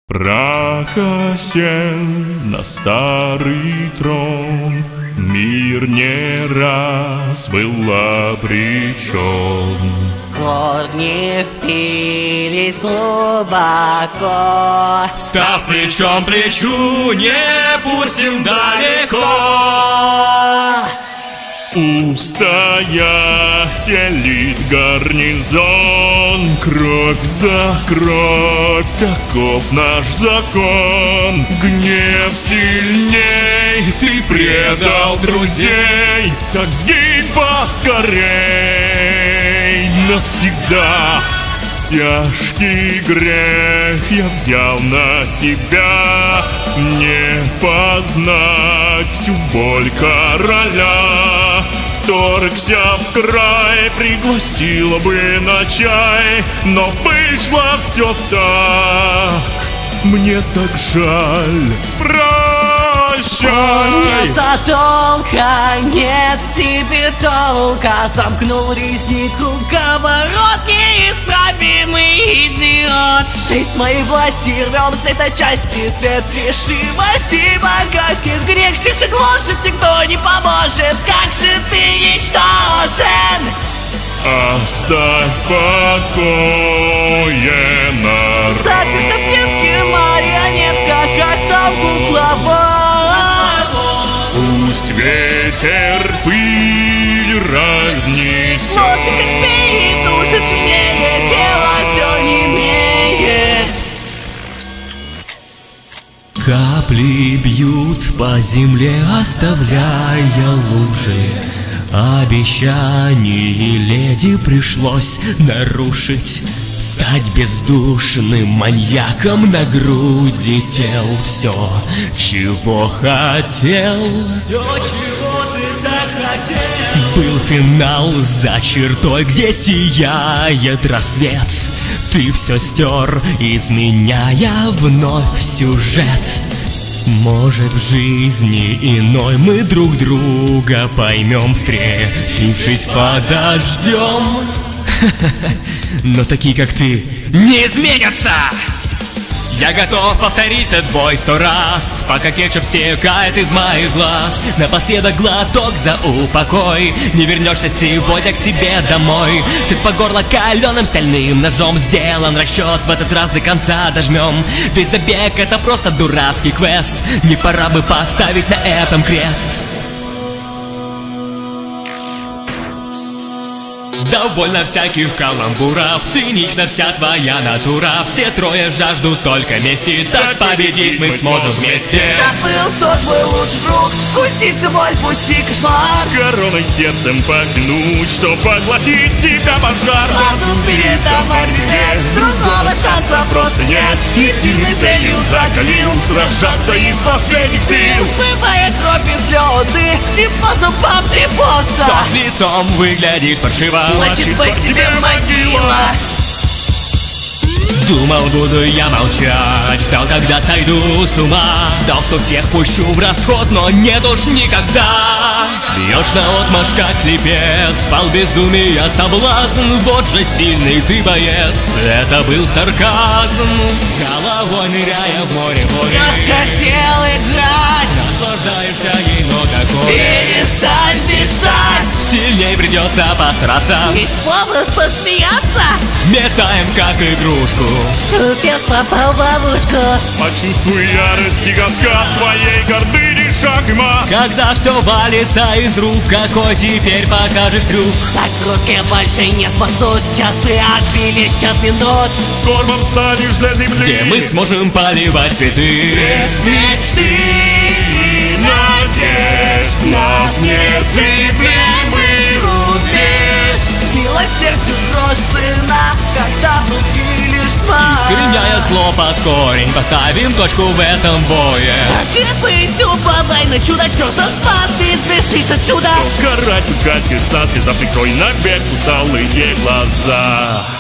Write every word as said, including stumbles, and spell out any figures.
Праха сел на старый трон, мир не раз был обречен. Корни впились глубоко, Став плечом к плечу, не пустим далеко. Устоять телит гарнизон, кровь за кровь, таков наш закон. Гнев сильней, ты предал друзей, так сгинь поскорей навсегда. Тяжкий грех я взял на себя, не познать всю боль короля. Вторгся в край, пригласила бы на чай, но вышло все так, мне так жаль. Прощай! не задолго, нет в тебе толка. Замкнул резни круговорот, неисправимый идиот. Жизнь моей власти, рвем с этой части свет решимости богатских. Грех сердце гложет, никто не поможет. Как же ты ничтожен! Оставь в покое народ. Заперта в клетке марионетка, как там кукловод. Пусть ветер пыль разнесет, Мозг спеет, души сильнее, тело все не имеет. Капли бьют по земле, оставляя лужи. Обещание леди пришлось нарушить. Стать бездушным маньяком на груди тел. Все, чего хотел, Все, чего ты так хотел. был финал за чертой, где сияет рассвет. Ты все стер, изменяя вновь сюжет. Может, в жизни иной мы друг друга поймем, встретившись подождем. Но такие, как ты, не изменятся! Я готов повторить этот бой сто раз, пока кетчуп стекает из моих глаз. Напоследок глоток за упокой. Не вернешься сегодня к себе домой. Цвет по горло каленым стальным ножом сделан расчет, в этот раз до конца дожмем. Весь забег — это просто дурацкий квест. Не пора бы поставить на этом крест? Довольно всяких каламбуров, цинична вся твоя натура. Все трое жаждут только мести, так победить мы сможем вместе. Забыл, кто твой лучший друг, пусти всю боль, пусти кошмар. Короной сердцем поклянусь, что поглотить тебя пожар. Ладно, передавай привет, другого шанса просто нет. Единой целью закалил сражаться из последних сил. Смывая кровь и слезы, и по зубам три босса. То с лицом выглядишь паршиво, Значит, быть тебе могила. думал, буду я молчать, ждал, когда сойду с ума. Ждал, что всех пущу в расход, но нет уж никогда. Бьешь наотмашь, как слепец, спал безумия соблазн. Вот же сильный ты боец, это был сарказм. С головой ныряя в море боли, Я хотел играть, наслаждаешься ей, но какой перестань бежать. сильней придется постараться. Есть повод посмеяться. Метаем, как игрушку. Глупец попал в ловушку. Почувствуй ярость и каскад твоей гордыни шаг и мат. Когда все валится из рук, какой теперь покажешь трюк? Загрузки больше не спасут, часы отбили счет минут. Кормом станешь для земли, Где мы сможем поливать цветы? без мечты и надежд наш незыблемый рубеж. Милосердию дрожь сына, когда внутри лишь тьма. Искореняя зло под корень, поставим точку в этом бое. Как и быть упавай на чудо, чертовства, ты сбежишь отсюда. Карать катится, слеза прикрой на бег усталые глаза.